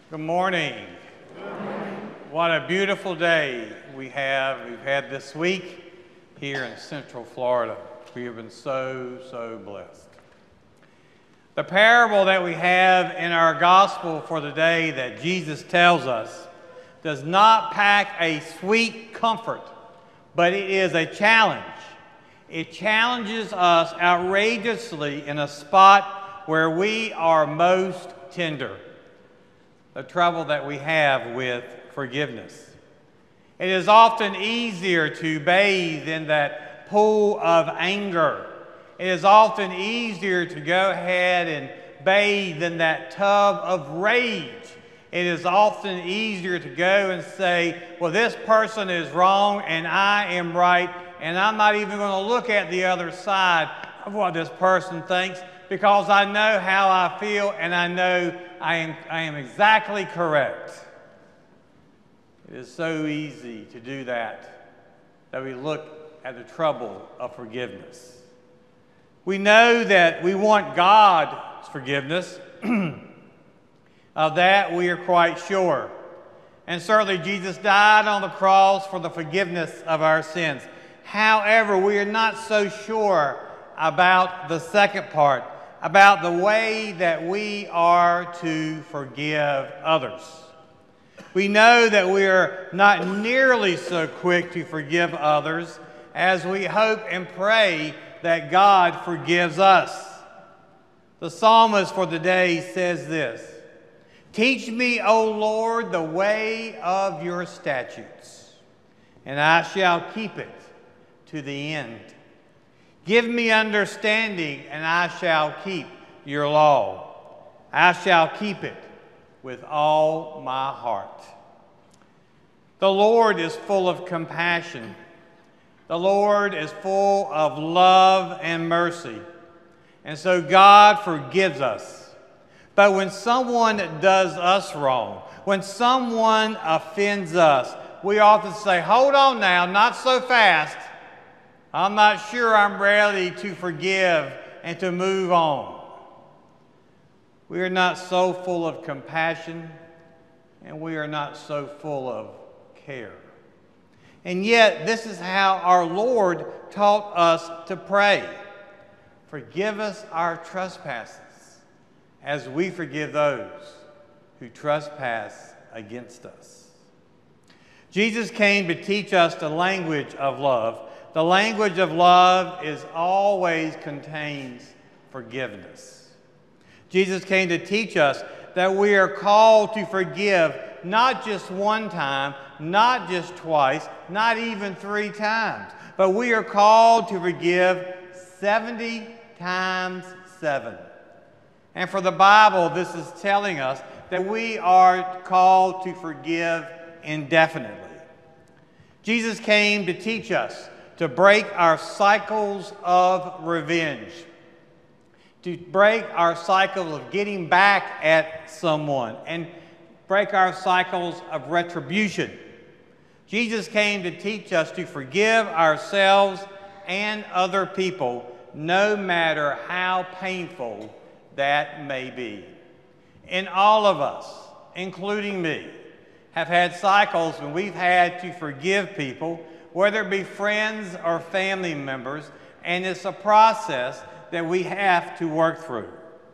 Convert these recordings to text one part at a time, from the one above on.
Good morning. What a beautiful day we've had this week here in Central Florida. We have been so blessed. The parable that we have in our gospel for the day that Jesus tells us does not pack a sweet comfort, but it is a challenge. It challenges us outrageously in a spot where we are most tender. The trouble that we have with forgiveness. It is often easier to bathe in that pool of anger. It is often easier to go ahead and bathe in that tub of rage. It is often easier to go and say, well, this person is wrong and I am right, and I'm not even going to look at the other side of what this person thinks, because I know how I feel and I know I am exactly correct. It is so easy to do that we look at the trouble of forgiveness. We know that we want God's forgiveness. Of that we are quite sure. And certainly Jesus died on the cross for the forgiveness of our sins. However, we are not so sure about the second part, about the way that we are to forgive others. We know that we are not nearly so quick to forgive others as we hope and pray that God forgives us. The psalmist for the day says this: "Teach me, O Lord, the way of your statutes, and I shall keep it to the end. Give me understanding, and I shall keep your law. I shall keep it with all my heart." The Lord is full of compassion. The Lord is full of love and mercy. And so God forgives us. But when someone does us wrong, when someone offends us, we often say, hold on now, not so fast. I'm not sure I'm ready to forgive and to move on. We are not so full of compassion, and we are not so full of care. And yet, this is how our Lord taught us to pray. Forgive us our trespasses, as we forgive those who trespass against us. Jesus came to teach us the language of love. The language of love is always contains forgiveness. Jesus came to teach us that we are called to forgive not just one time, not just twice, not even 3 times, but we are called to forgive 70 times 7. And for the Bible, this is telling us that we are called to forgive indefinitely. Jesus came to teach us to break our cycles of revenge, to break our cycle of getting back at someone, and break our cycles of retribution. Jesus came to teach us to forgive ourselves and other people, no matter how painful that may be. And all of us, including me, have had cycles when we've had to forgive people, whether it be friends or family members, and it's a process that we have to work through.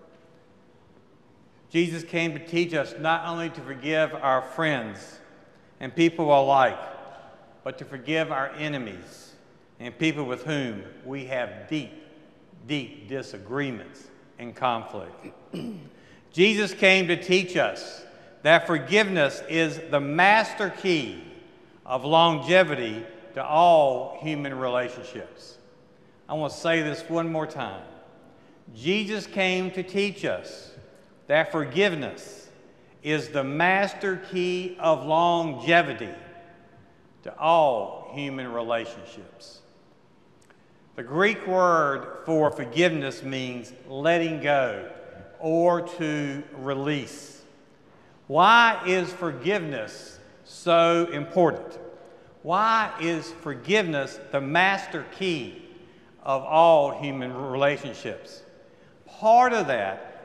Jesus came to teach us not only to forgive our friends and people alike, but to forgive our enemies and people with whom we have deep disagreements and conflict. Jesus came to teach us that forgiveness is the master key of longevity to all human relationships. I want to say this one more time. Jesus came to teach us that forgiveness is the master key of longevity to all human relationships. The Greek word for forgiveness means letting go or to release. Why is forgiveness so important? Why is forgiveness the master key of all human relationships? Part of that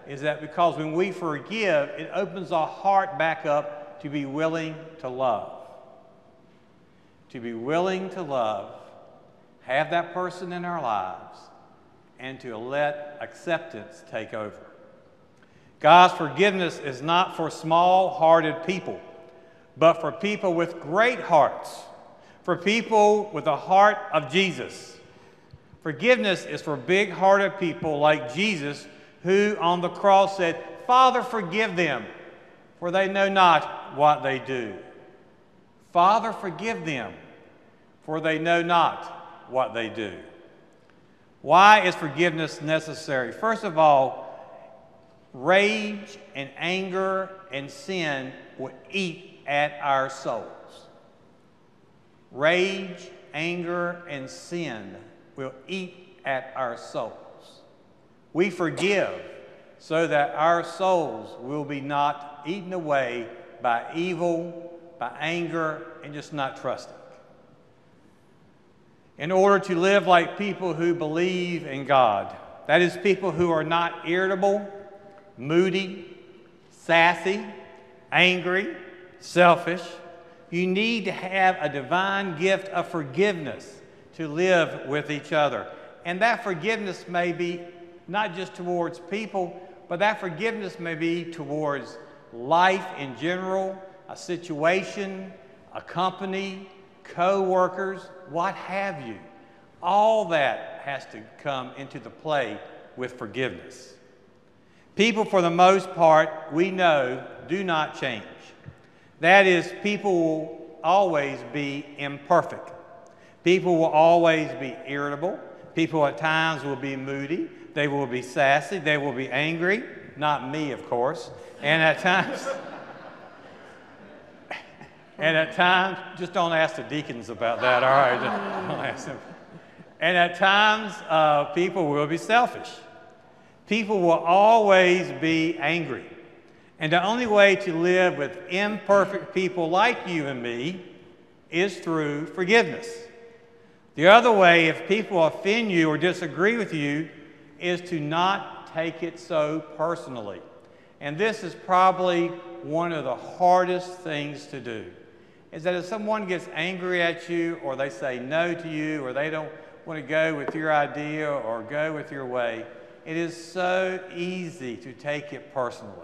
is that because when we forgive, it opens our heart back up to be willing to love. To be willing to love, have that person in our lives, and to let acceptance take over. God's forgiveness is not for small-hearted people, but for people with great hearts, for people with the heart of Jesus. Forgiveness is for big-hearted people like Jesus, who on the cross said, "Father, forgive them, for they know not what they do." Father, forgive them, for they know not what they do. Why is forgiveness necessary? First of all, rage and anger and sin will eat at our souls. Rage, anger, and sin will eat at our souls. We forgive so that our souls will be not eaten away by evil, by anger, and just not trusting. In order to live like people who believe in God, that is, people who are not irritable, moody, sassy, angry, selfish, you need to have a divine gift of forgiveness to live with each other. And that forgiveness may be not just towards people, but that forgiveness may be towards life in general, a situation, a company, co-workers, what have you. All that has to come into the play with forgiveness. People, for the most part, we know, do not change. That is, people will always be imperfect. People will always be irritable. People at times will be moody. They will be sassy. They will be angry. Not me, of course. And at times, just don't ask the deacons about that, all right? Don't ask them. And at times, people will be selfish. People will always be angry. And the only way to live with imperfect people like you and me is through forgiveness. The other way, if people offend you or disagree with you, is to not take it so personally. And this is probably one of the hardest things to do, is that if someone gets angry at you, or they say no to you, or they don't want to go with your idea or go with your way, it is so easy to take it personally.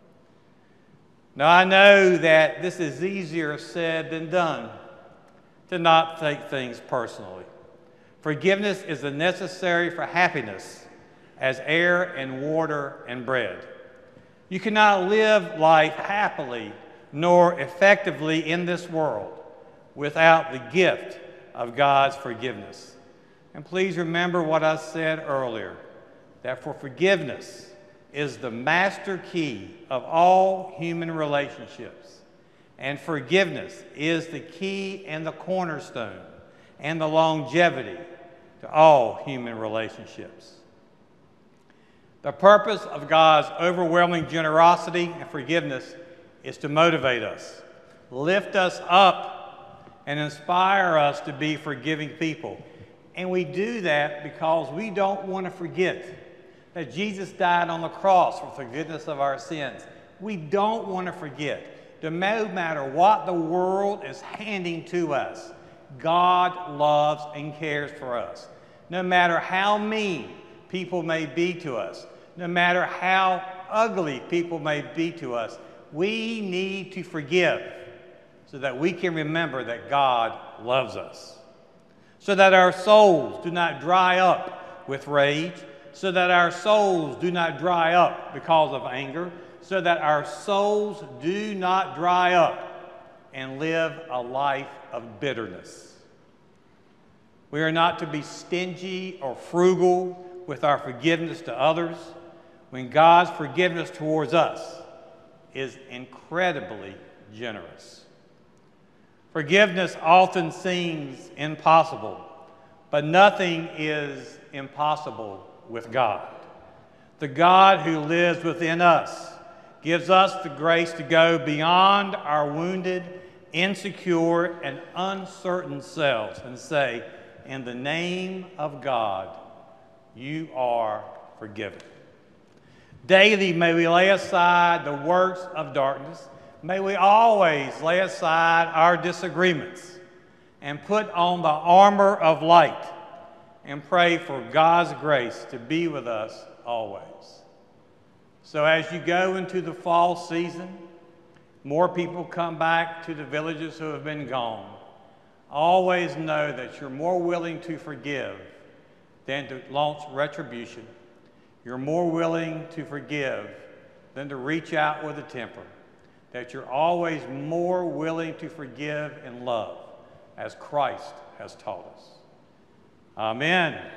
Now, I know that this is easier said than done, to not take things personally. Forgiveness is necessary for happiness, as air and water and bread. You cannot live life happily nor effectively in this world without the gift of God's forgiveness. And please remember what I said earlier, that for forgiveness is the master key of all human relationships. And forgiveness is the key and the cornerstone and the longevity to all human relationships. The purpose of God's overwhelming generosity and forgiveness is to motivate us, lift us up, and inspire us to be forgiving people. And we do that because we don't want to forget that Jesus died on the cross for forgiveness of our sins. We don't want to forget that no matter what the world is handing to us, God loves and cares for us. No matter how mean people may be to us, no matter how ugly people may be to us, we need to forgive so that we can remember that God loves us. So that our souls do not dry up with rage, so that our souls do not dry up because of anger, so that our souls do not dry up and live a life of bitterness. We are not to be stingy or frugal with our forgiveness to others, when God's forgiveness towards us is incredibly generous. Forgiveness often seems impossible, but nothing is impossible with God. The God who lives within us gives us the grace to go beyond our wounded, insecure, and uncertain selves and say, in the name of God, you are forgiven. Daily may we lay aside the works of darkness. May we always lay aside our disagreements and put on the armor of light and pray for God's grace to be with us always. So as you go into the fall season, more people come back to the villages who have been gone. Always know that you're more willing to forgive than to launch retribution. You're more willing to forgive than to reach out with a temper. That you're always more willing to forgive and love as Christ has taught us. Amen.